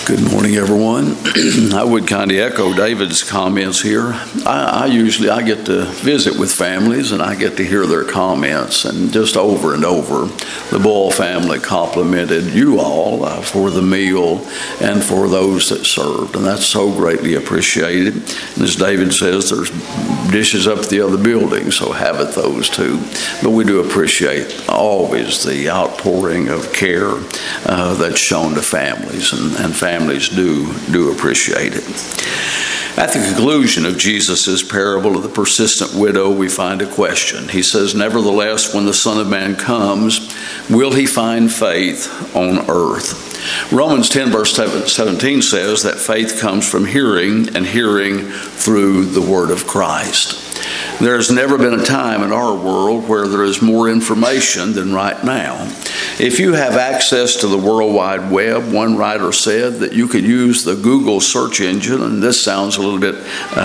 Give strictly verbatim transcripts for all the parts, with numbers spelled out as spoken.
Good morning, everyone. I would kind of echo David's comments here. I, I usually, I get to visit with families and I get to hear their comments, and just over and over, the Boyle family complimented you all uh, for the meal and for those that served, and that's so greatly appreciated. And as David says, there's dishes up the other building, so have it those too. But we do appreciate always the outpouring of care uh, that's shown to families, and, and families Families do do appreciate it. At the conclusion of Jesus' parable of the persistent widow, we find a question. He says, "Nevertheless, when the Son of Man comes, will he find faith on earth?" Romans ten verse seventeen says that faith comes from hearing, and hearing through the word of Christ. There's never been a time in our world where there is more information than right now. If you have access to the World Wide Web, one writer said that you could use the Google search engine, and this sounds a little bit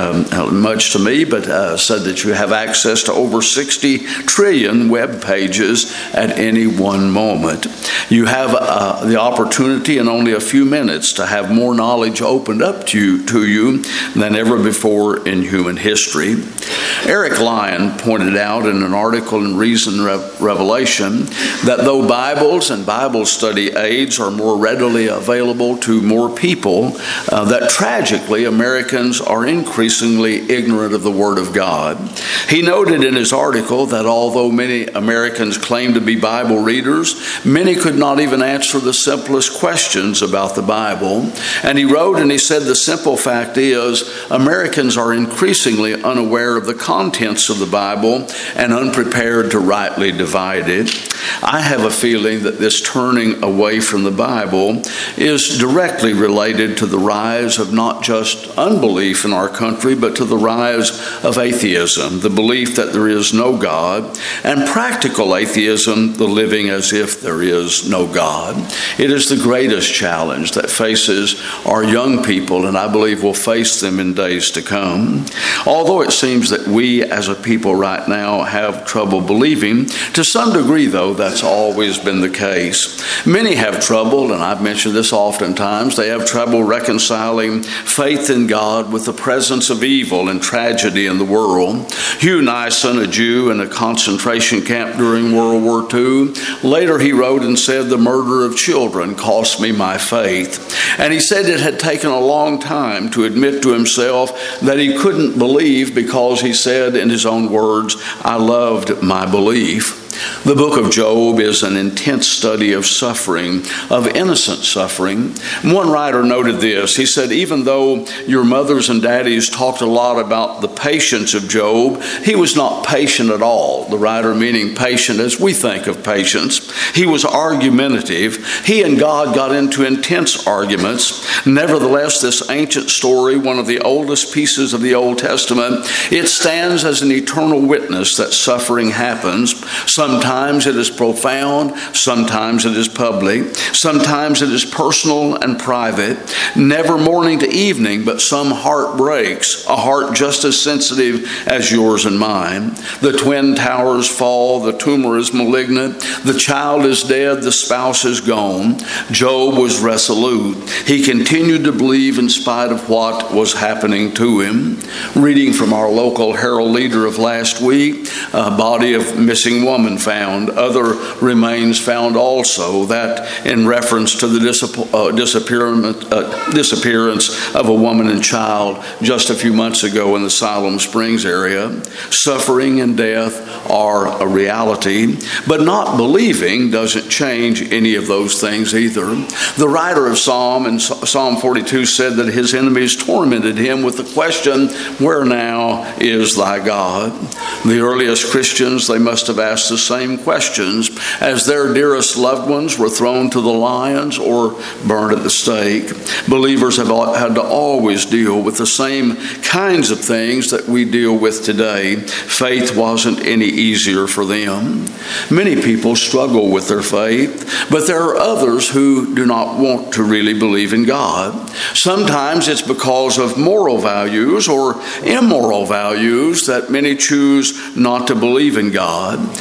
um, much to me, but uh, said that you have access to over sixty trillion web pages at any one moment. You have uh, the opportunity in only a few minutes to have more knowledge opened up to you, to you than ever before in human history. Eric Lyon pointed out in an article in Reason Revelation that though Bibles and Bible study aids are more readily available to more people, uh, that tragically Americans are increasingly ignorant of the Word of God. He noted in his article that although many Americans claim to be Bible readers, many could not even answer the simplest questions about the Bible. And he wrote and he said the simple fact is Americans are increasingly unaware of the contents of the Bible and unprepared to rightly divide it. I have a feeling that this turning away from the Bible is directly related to the rise of not just unbelief in our country, but to the rise of atheism, the belief that there is no God, and practical atheism, the living as if there is no God. It is the greatest challenge that faces our young people, and I believe will face them in days to come. Although it seems that we as a people right now have trouble believing, to some degree, though, that's always been the case. Many have trouble, and I've mentioned this oftentimes, they have trouble reconciling faith in God with the presence of evil and tragedy in the world. Hugh Nyson, a Jew in a concentration camp during World War Two, later he wrote and said, "The murder of children cost me my faith." And he said it had taken a long time to admit to himself that he couldn't believe because he said in his own words, "I loved my belief." The book of Job is an intense study of suffering, of innocent suffering. One writer noted this. He said, even though your mothers and daddies talked a lot about the patience of Job, he was not patient at all. The writer meaning patient as we think of patience. He was argumentative. He and God got into intense arguments. Nevertheless, this ancient story, one of the oldest pieces of the Old Testament, it stands as an eternal witness that suffering happens. Sometimes it is profound, sometimes it is public, sometimes it is personal and private, never morning to evening, but some heart breaks, a heart just as sensitive as yours and mine. The twin towers fall, the tumor is malignant, the child is dead, the spouse is gone. Job was resolute. He continued to believe in spite of what was happening to him. Reading from our local Herald Leader of last week, a body of missing woman found, other remains found also, that in reference to the disap- uh, disappearance, uh, disappearance of a woman and child just a few months ago in the Siloam Springs area. Suffering and death are a reality, but not believing doesn't change any of those things either. The writer of Psalm in Psalm forty-two said that his enemies tormented him with the question, "Where now is thy God?" The earliest Christians, they must have asked the same questions as their dearest loved ones were thrown to the lions or burned at the stake. Believers have had to always deal with the same kinds of things that we deal with today. Faith wasn't any easier for them. Many people struggle with their faith, but there are others who do not want to really believe in God. Sometimes it's because of moral values or immoral values that many choose not to believe in God.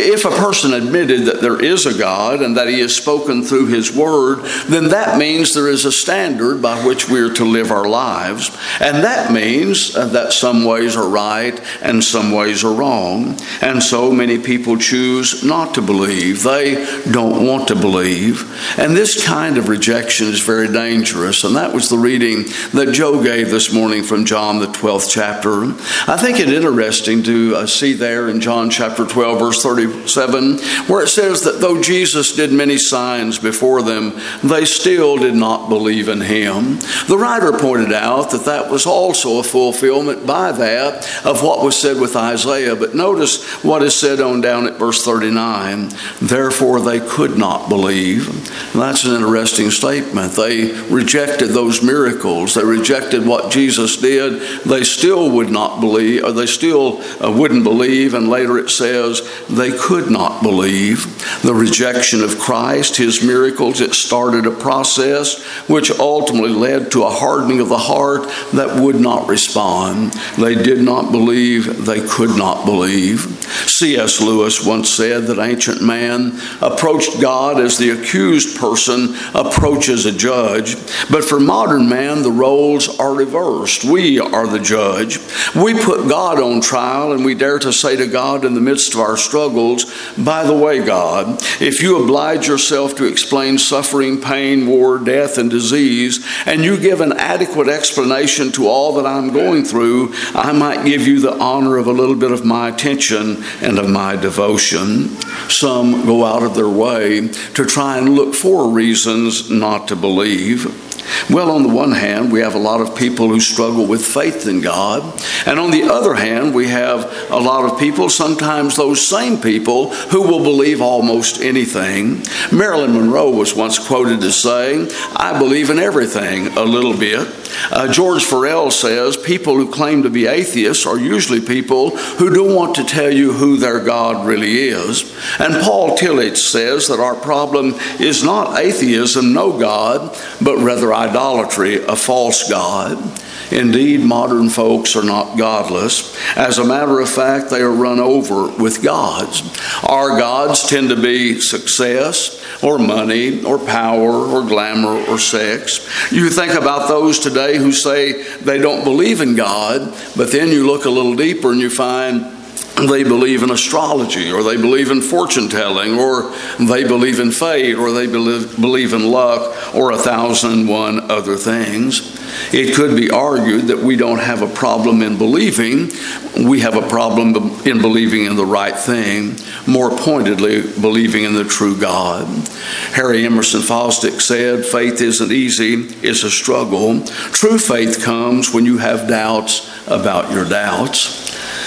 if a person admitted that there is a God and that he has spoken through his word, then that means there is a standard by which we are to live our lives. And that means that some ways are right and some ways are wrong. And so many people choose not to believe. They don't want to believe. And this kind of rejection is very dangerous. And that was the reading that Joe gave this morning from John, the twelfth chapter. I think it interesting to uh, see there in John chapter twelve, verse thirty-seven, where it says that though Jesus did many signs before them, they still did not believe in him. The writer pointed out that that was also a fulfillment by that of what was said with Isaiah. But notice what is said on down at verse thirty-nine. Therefore they could not believe. And that's an interesting statement. They rejected those miracles. They rejected what Jesus did. They still would not believe, or they still uh, wouldn't believe. And later it says they could not believe. The rejection of Christ, his miracles, it started a process which ultimately led to a hardening of the heart that would not respond. They did not believe. They could not believe. C S Lewis once said that ancient man approached God as the accused person approaches a judge. But for modern man, the roles are reversed. We are the judge. We put God on trial, and we dare to say to God in the midst of our struggles, by the way, God, if you oblige yourself to explain suffering, pain, war, death, and disease, and you give an adequate explanation to all that I'm going through, I might give you the honor of a little bit of my attention and of my devotion. Some go out of their way to try and look for reasons not to believe. Well, on the one hand, we have a lot of people who struggle with faith in God. And on the other hand, we have a lot of people, sometimes those same people, who will believe almost anything. Marilyn Monroe was once quoted as saying, I believe in everything a little bit. Uh, George Farrell says people who claim to be atheists are usually people who don't want to tell you who their God really is. And Paul Tillich says that our problem is not atheism, no God, but rather idolatry, a false God. Indeed, modern folks are not godless. As a matter of fact, they are run over with gods. Our gods tend to be success, or money, or power, or glamour, or sex. You think about those today who say they don't believe in God, but then you look a little deeper and you find they believe in astrology, or they believe in fortune telling, or they believe in fate, or they believe, believe in luck, or a thousand and one other things. It could be argued that we don't have a problem in believing. We have a problem in believing in the right thing, more pointedly, believing in the true God. Harry Emerson Fosdick said, faith isn't easy, it's a struggle. True faith comes when you have doubts about your doubts.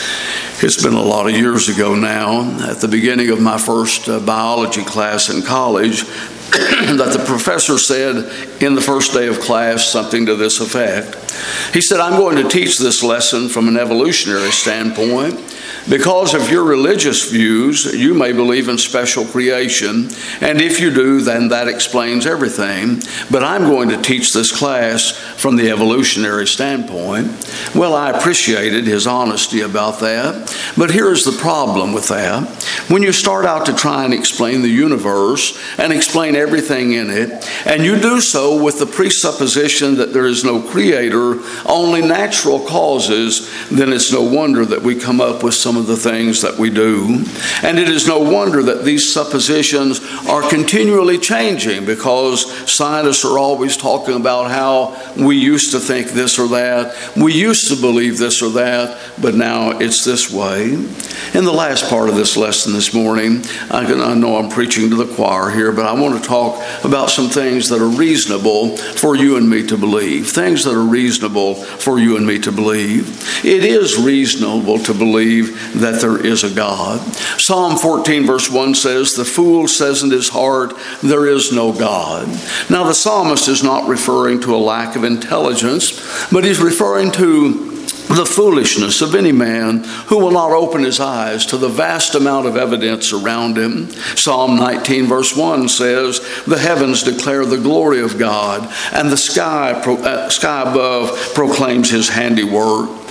It's been a lot of years ago now, at the beginning of my first uh, biology class in college, that the professor said in the first day of class something to this effect. He said, I'm going to teach this lesson from an evolutionary standpoint. Because of your religious views, you may believe in special creation, and if you do, then that explains everything. But I'm going to teach this class from the evolutionary standpoint. Well, I appreciated his honesty about that, but here's the problem with that. When you start out to try and explain the universe and explain everything in it, and you do so with the presupposition that there is no creator, only natural causes, then it's no wonder that we come up with some of the things that we do. And it is no wonder that these suppositions are continually changing, because scientists are always talking about how we used to think this or that, we used to believe this or that, but now it's this way. In the last part of this lesson this morning, I, can, I know I'm preaching to the choir here, but I want to talk about some things that are reasonable for you and me to believe. Things that are reasonable for you and me to believe. It is reasonable to believe that there is a God. Psalm fourteen verse one says, the fool says in his heart, there is no God. Now the psalmist is not referring to a lack of intelligence, but he's referring to the foolishness of any man who will not open his eyes to the vast amount of evidence around him. Psalm nineteen verse one says, the heavens declare the glory of God, and the sky, uh, sky above proclaims his handiwork.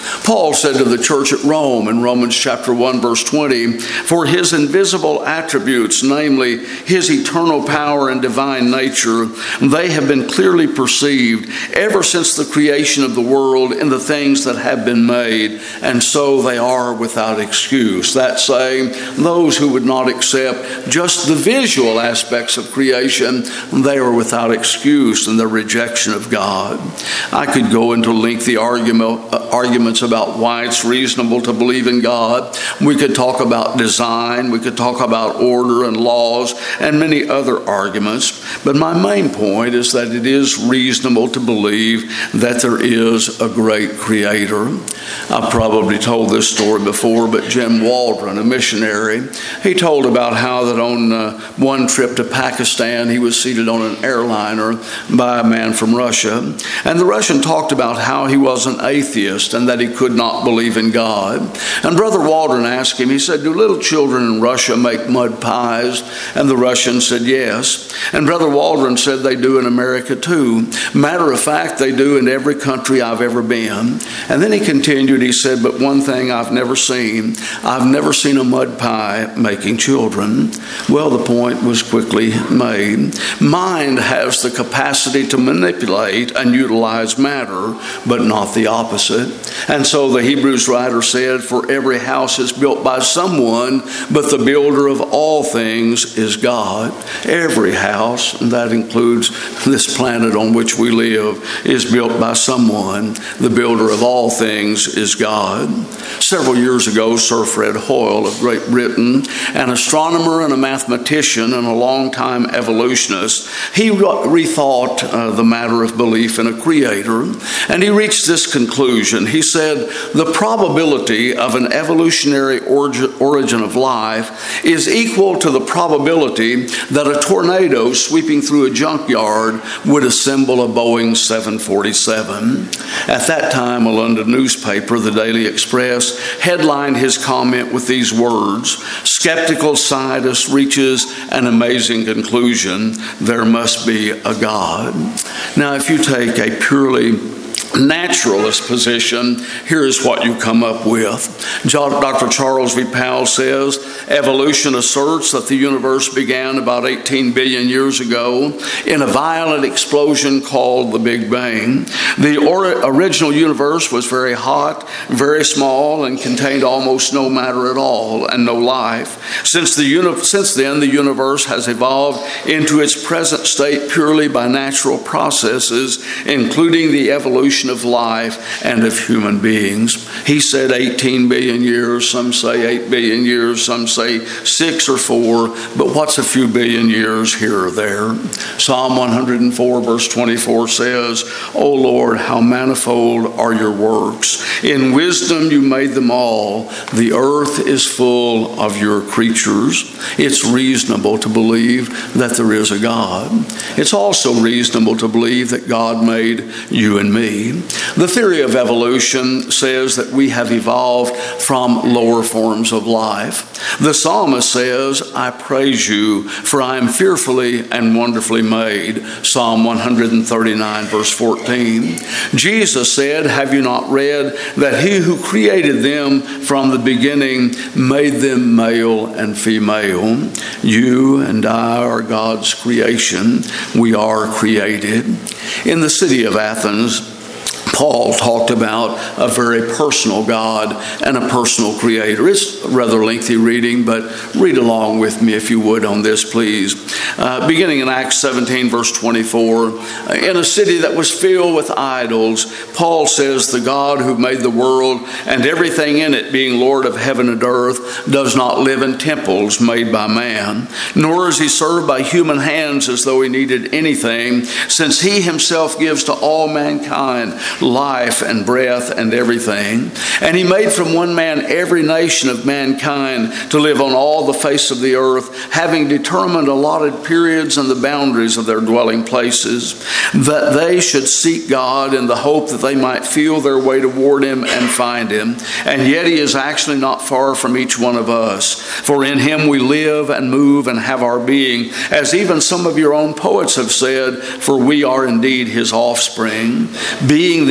Paul said to the church at Rome in Romans chapter one, verse twenty, "For his invisible attributes, namely his eternal power and divine nature, they have been clearly perceived ever since the creation of the world in the things that have been made, and so they are without excuse." That's saying those who would not accept just the visual aspects of creation, they are without excuse in their rejection of God. I could go into lengthy argument, uh, arguments about why it's reasonable to believe in God. We could talk about design, we could talk about order and laws, and many other arguments. But my main point is that it is reasonable to believe that there is a great creator. I've probably told this story before, but Jim Waldron, a missionary, he told about how that on uh, one trip to Pakistan, he was seated on an airliner by a man from Russia. And the Russian talked about how he was an atheist and that he could not believe in God. And Brother Waldron asked him, he said, "Do little children in Russia make mud pies?" And the Russian said, "Yes." And Brother Waldron said, "They do in America too. Matter of fact, they do in every country I've ever been." And then he continued, he said, "But one thing I've never seen, I've never seen a mud pie making children." Well, the point was quickly made. Mind has the capacity to manipulate and utilize matter, but not the opposite. And so the Hebrews writer said, "For every house is built by someone, but the builder of all things is God." Every house, and that includes this planet on which we live, is built by someone. The builder of all things is God. Several years ago, Sir Fred Hoyle of Great Britain, an astronomer and a mathematician and a long-time evolutionist, he rethought uh, the matter of belief in a creator, and he reached this conclusion. He said, "The probability of an evolutionary origin, origin of life is equal to the probability that a tornado sweeping through a junkyard would assemble a Boeing seven forty-seven. At that time, a London newspaper, the Daily Express, headlined his comment with these words, "Skeptical scientist reaches an amazing conclusion. There must be a God." Now, if you take a purely naturalist position, here is what you come up with. Doctor Charles V. Powell says, "Evolution asserts that the universe began about eighteen billion years ago in a violent explosion called the Big Bang. The or- original universe was very hot, very small, and contained almost no matter at all and no life. Since, the uni- since then, the universe has evolved into its present state purely by natural processes, including the evolution of life and of human beings." He said eighteen billion years, some say eight billion years, some say six or four, but what's a few billion years here or there? Psalm one hundred four verse twenty-four says, "O Lord, how manifold are your works. In wisdom you made them all. The earth is full of your creatures." It's reasonable to believe that there is a God. It's also reasonable to believe that God made you and me. The theory of evolution says that we have evolved from lower forms of life. The psalmist says, "I praise you, for I am fearfully and wonderfully made." Psalm one thirty-nine, verse fourteen. Jesus said, "Have you not read that he who created them from the beginning made them male and female?" You and I are God's creation. We are created. In the city of Athens, Paul talked about a very personal God and a personal creator. It's a rather lengthy reading, but read along with me if you would on this, please. Uh, beginning in Acts seventeen, verse twenty-four, in a city that was filled with idols, Paul says, "The God who made the world and everything in it, being Lord of heaven and earth, does not live in temples made by man, nor is he served by human hands as though he needed anything, since he himself gives to all mankind life and breath and everything. And he made from one man every nation of mankind to live on all the face of the earth, having determined allotted periods and the boundaries of their dwelling places, that they should seek God in the hope that they might feel their way toward him and find him. And yet he is actually not far from each one of us. For in him we live and move and have our being, as even some of your own poets have said, for we are indeed his offspring. Being then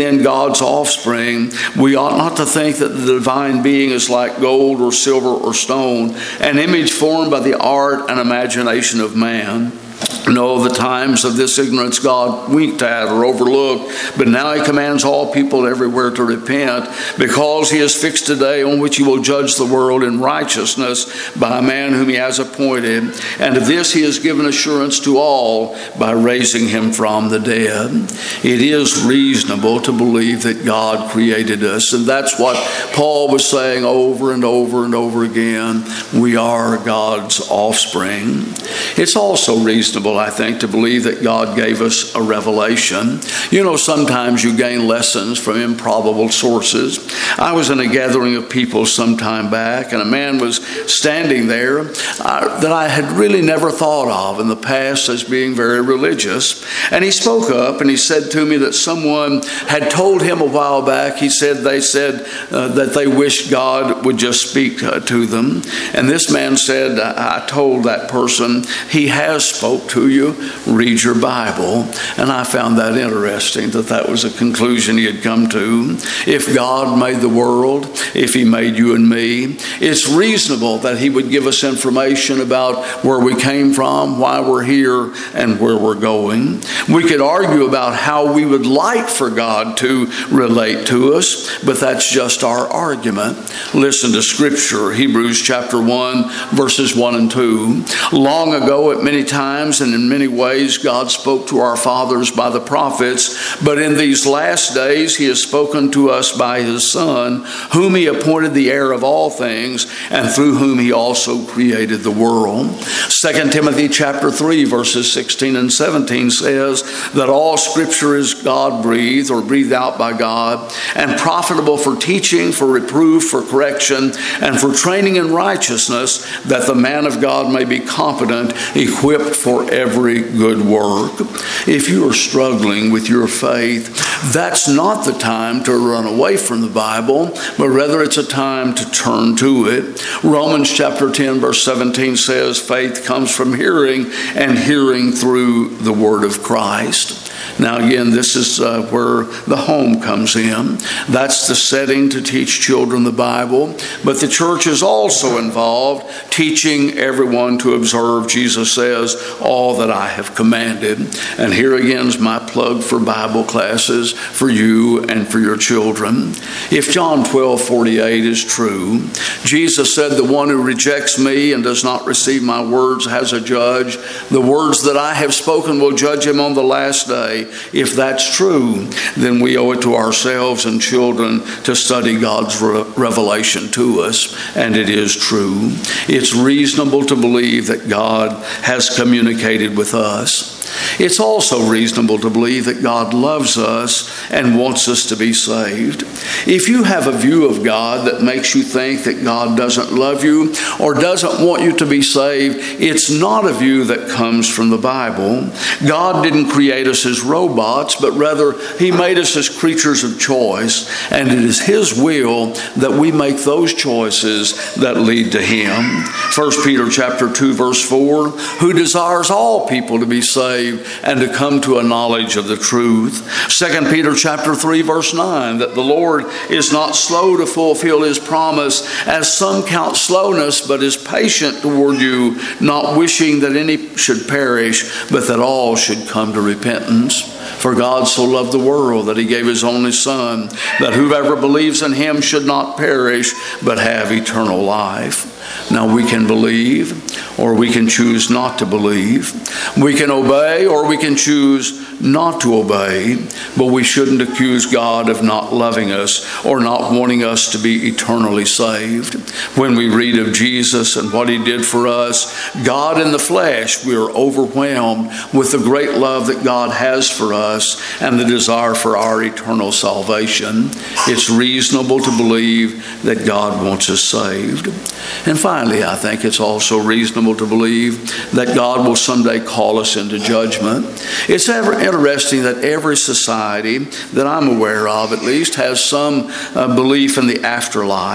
being God's offspring, we ought not to think that the divine being is like gold or silver or stone, an image formed by the art and imagination of man. No, the times of this ignorance God winked at or overlooked, but now he commands all people everywhere to repent, because he has fixed a day on which he will judge the world in righteousness by a man whom he has appointed. And of this he has given assurance to all by raising him from the dead. It is reasonable to believe that God created us, and that's what Paul was saying over and over and over again. We are God's offspring. It's also reasonable, I think, to believe that God gave us a revelation. You know, sometimes you gain lessons from improbable sources. I was in a gathering of people some time back, and a man was standing there uh, that I had really never thought of in the past as being very religious. And he spoke up and he said to me that someone had told him a while back, he said, they said uh, that they wished God would just speak uh, to them. And this man said, I, I told that person, he has spoke to you, read your Bible. And I found that interesting, that that was a conclusion he had come to. If God made the world, if he made you and me, it's reasonable that he would give us information about where we came from, why we're here, and where we're going. We could argue about how we would like for God to relate to us, but that's just our argument. Listen to Scripture, Hebrews chapter one, verses one and two. Long ago, at many times and in many ways, God spoke to our fathers by the prophets, but in these last days he has spoken to us by his Son, whom he appointed the heir of all things, and through whom he also created the world. Second Timothy chapter three, verses sixteen and seventeen says that all Scripture is God-breathed or breathed out by God, and profitable for teaching, for reproof, for correction, and for training in righteousness, that the man of God may be competent, equipped for every good work. If you are struggling with your faith, that's not the time to run away from the Bible, but rather it's a time to turn to it. Romans chapter ten, verse seventeen says, faith comes from hearing, and hearing through the word of Christ. Now again, this is uh, where the home comes in. That's the setting to teach children the Bible. But the church is also involved, teaching everyone to observe, Jesus says, all that I have commanded. And here again is my plug for Bible classes for you and for your children. If John twelve forty-eight is true, Jesus said, the one who rejects me and does not receive my words has a judge. The words that I have spoken will judge him on the last day. If that's true, then we owe it to ourselves and children to study God's re- revelation to us, and it is true. It's reasonable to believe that God has communicated with us. It's also reasonable to believe that God loves us and wants us to be saved. If you have a view of God that makes you think that God doesn't love you or doesn't want you to be saved, it's not a view that comes from the Bible. God didn't create us as robots, but rather he made us as creatures of choice, and it is his will that we make those choices that lead to him. First Peter chapter two, verse four, who desires all people to be saved and to come to a knowledge of the truth. Second Peter chapter three, verse nine, that the Lord is not slow to fulfill his promise, as some count slowness, but is patient toward you, not wishing that any should perish, but that all should come to repentance. For God so loved the world that he gave his only Son, that whoever believes in him should not perish, but have eternal life. Now we can believe, or we can choose not to believe. We can obey, or we can choose not to obey. But we shouldn't accuse God of not loving us or not wanting us to be eternally saved. When we read of Jesus and what he did for us, God in the flesh, we are overwhelmed with the great love that God has for us and the desire for our eternal salvation. It's reasonable to believe that God wants us saved. And finally, I think it's also reasonable to believe that God will someday call us into judgment. It's ever interesting that every society that I'm aware of, at least, has some uh, belief in the afterlife.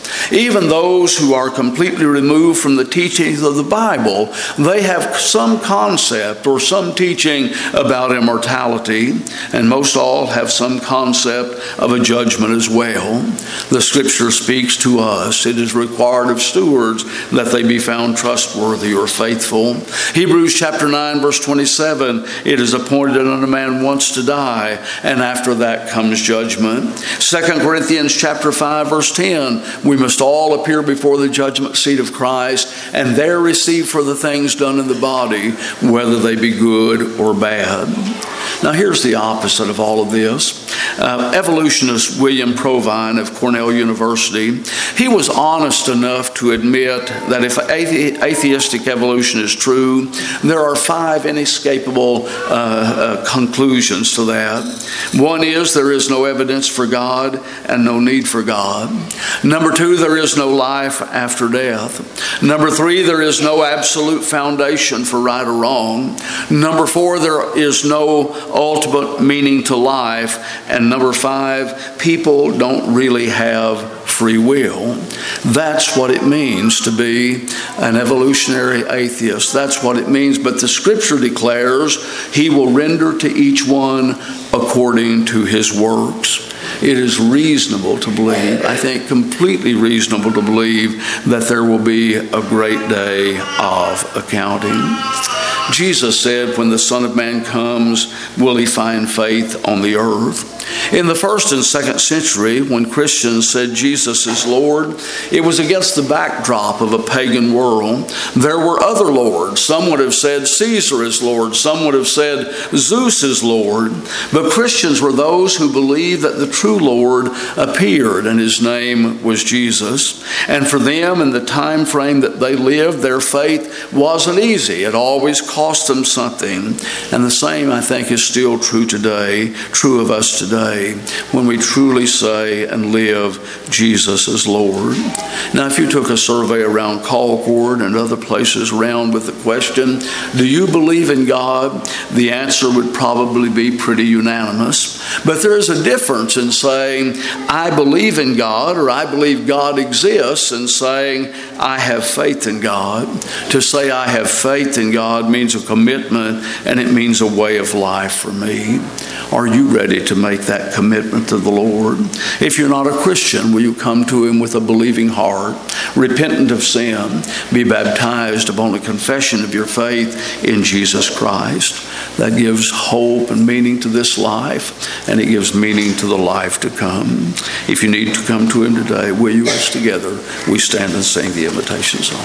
Even those who are completely removed from the teachings of the Bible, they have some concept or some teaching about immortality, and most all have some concept of a judgment as well. The Scripture speaks to us. It is required of stewards that they be found trustworthy or faithful. Hebrews chapter nine, verse twenty-seven, it is appointed unto man once to die, and after that comes judgment. Second Corinthians chapter five, verse ten, we must all appear before the judgment seat of Christ, and there receive for the things done in the body, whether they be good or bad. Now here's the opposite of all of this. Uh, evolutionist William Provine of Cornell University, he was honest enough to admit that if athe- atheistic evolution is true, there are five inescapable uh, uh, conclusions to that. One is there is no evidence for God and no need for God. Number two, there is no life after death. Number three, there is no absolute foundation for right or wrong. Number four, there is no ultimate meaning to life. And number five, people don't really have free will. That's what it means to be an evolutionary atheist. That's what it means. But the Scripture declares He will render to each one according to his works. It is reasonable to believe, I think completely reasonable to believe, that there will be a great day of accounting. Jesus said, when the Son of Man comes, will He find faith on the earth? In the first and second century, when Christians said Jesus is Lord, it was against the backdrop of a pagan world. There were other lords. Some would have said Caesar is Lord. Some would have said Zeus is Lord. But Christians were those who believed that the true Lord appeared, and His name was Jesus. And for them, in the time frame that they lived, their faith wasn't easy. It always cost them something. And the same, I think, is still true today, true of us today, when we truly say and live Jesus as Lord. Now, if you took a survey around Colcord and other places around with the question, do you believe in God? The answer would probably be pretty unanimous. But there is a difference in saying, I believe in God, or I believe God exists, and saying, I have faith in God. To say I have faith in God means a commitment, and it means a way of life for me. Are you ready to make that commitment to the Lord? If you're not a Christian, will you come to Him with a believing heart, repentant of sin, be baptized upon a confession of your faith in Jesus Christ? That gives hope and meaning to this life, and it gives meaning to the life to come. If you need to come to Him today, will you, as together we stand and sing the invitation song?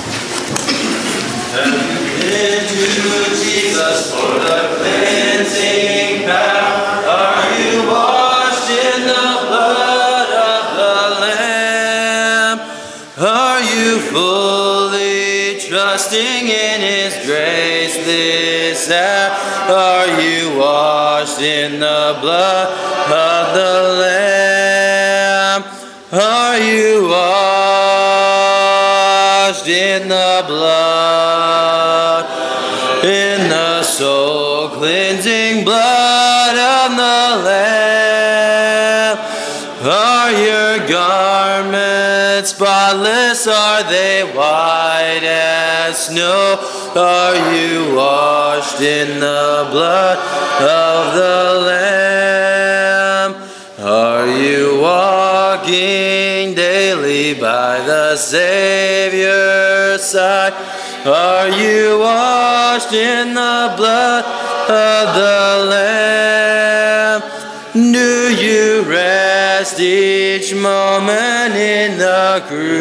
Into Jesus for the cleansing power. Are you washed in the blood of the Lamb? Are you fully trusting in His grace this hour? Are you washed in the blood of the Lamb? Are you washed in the blood, in the soul cleansing blood of the Lamb? Are your garments spotless? Are they white as snow? Are you washed in the blood of the Lamb? Are you walking daily by the Savior's side? Are you washed in the blood of the Lamb? Do you rest each moment in the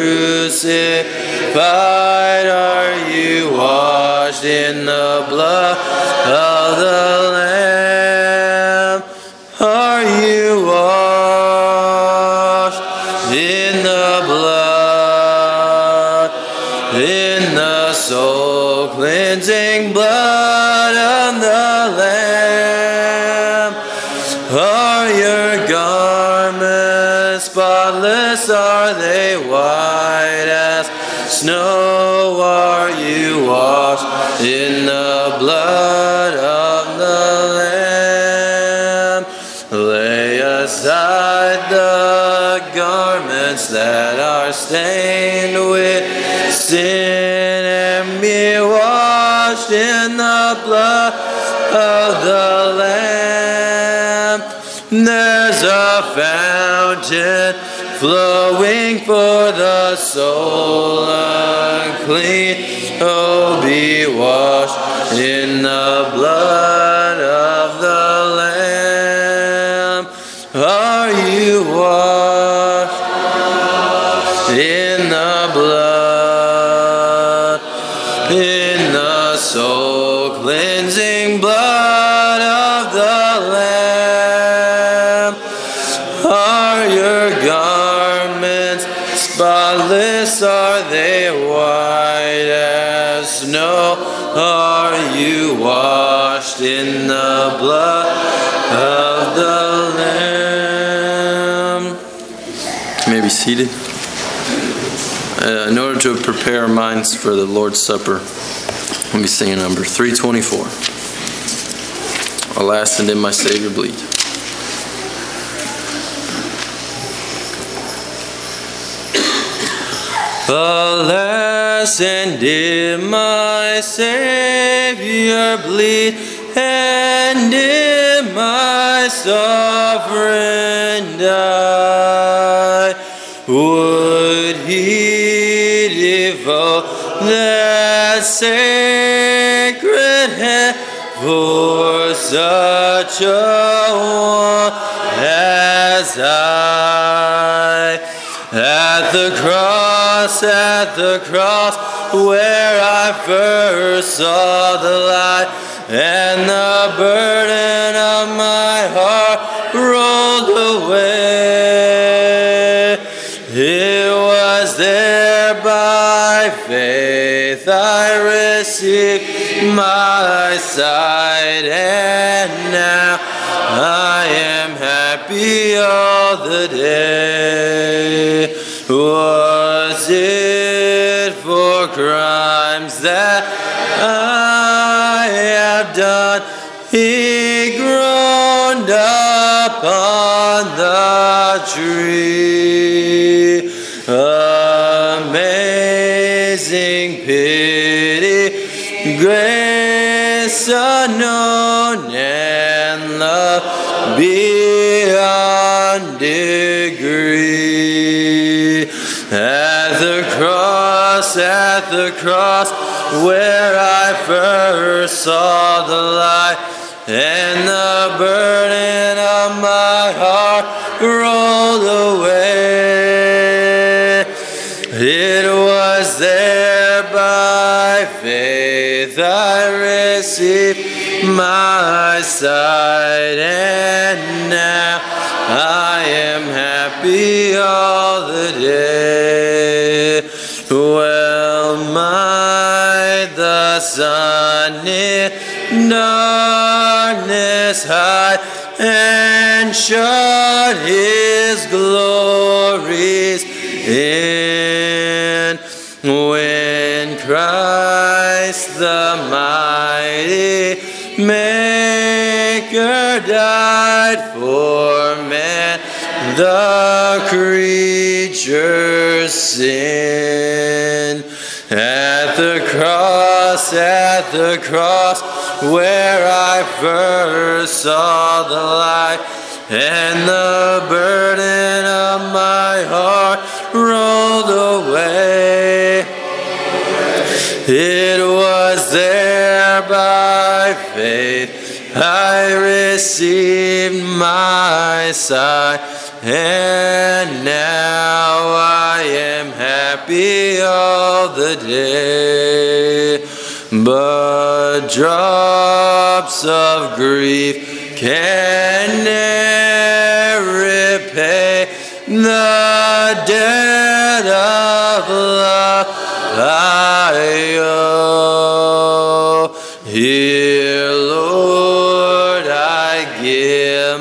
crucified? Are you washed in the blood of the Lamb? Are you washed in the blood, in the soul cleansing blood of the Lamb? Are your garments spotless? Are they white as snow? Are you washed in the blood of the Lamb? Lay aside the garments that are stained with sin and be washed in the blood of the Lamb. There's a fountain flowing for the soul unclean. Oh, be washed in the blood of the Lamb. Are you washed in the blood, in the soul cleansing blood of the Lamb? Are your garments spotless? Are they white as snow? Are you washed in the blood of the Lamb? You may be seated. Uh, in order to prepare our minds for the Lord's Supper, let me sing number three twenty-four. Alas, and did my Savior bleed? Alas, and did my Savior bleed, and did my sovereign die? Would he devote that sacred hand for such a one as I? At the cross, at the cross, where I first saw the light, and the burden of my heart rolled away. It was there by faith I received my sight, and now I am happy all the day. Was it for crimes that I have done? He groaned upon the tree. Amazing pity, grace unknown, and love beyond degree. At the cross, at the cross, where I first saw the light, and the burden of my heart rolled away. It was there by faith I received my sight, and now I am happy all the day. Well might the sun in darkness hide, and shut his glories in, when Christ the mighty Maker died for man, the creature's sin. At the cross, at the cross, where I first saw the light, and the burden of my heart rolled away. It was there by faith I received my sight, and now I am happy all the day. But drops of grief can ne'er repay the debt of love I owe. Here, Lord, I give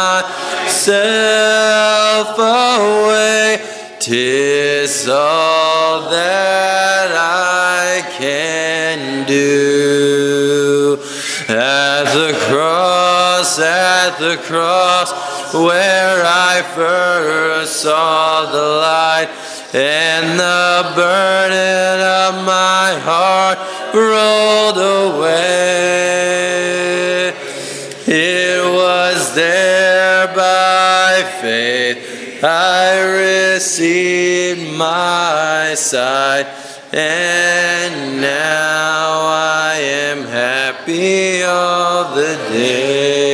myself away. 'Tis all that I can do. At the cross, at the cross where I first saw the light, and the burden of my heart rolled away. It was there by faith I received my sight, and now I am happy all the day.